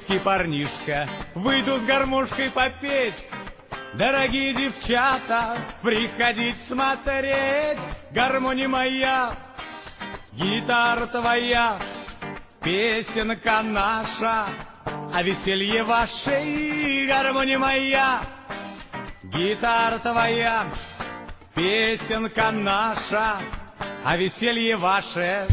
Сельский парнишка, выйду с гармошкой попеть. Дорогие девчата, приходить смотреть. Гармония моя, гитара твоя, песенка наша, а веселье ваше. Гармония моя, гитара твоя, песенка наша, а веселье ваше.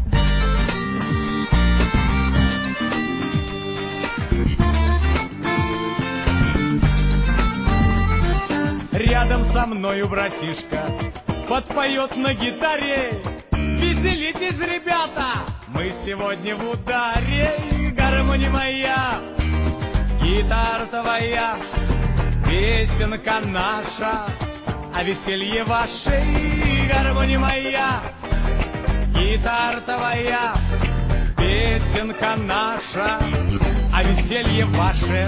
Рядом со мною братишка подпоет на гитаре. Веселитесь, ребята, мы сегодня в ударе. Гармония моя, гитара твоя, песенка наша, а веселье ваше. Гармония моя, гитара твоя, песенка наша, а веселье ваше.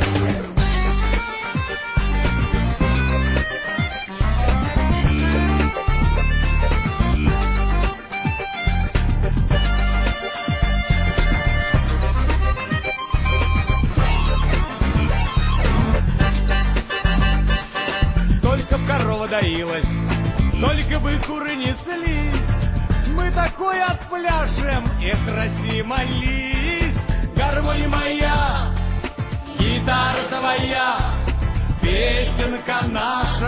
Корова доилась, только бы куры неслись, мы такой отпляшем, эх, Россия, молись. Гармония моя, гитара твоя, песенка наша,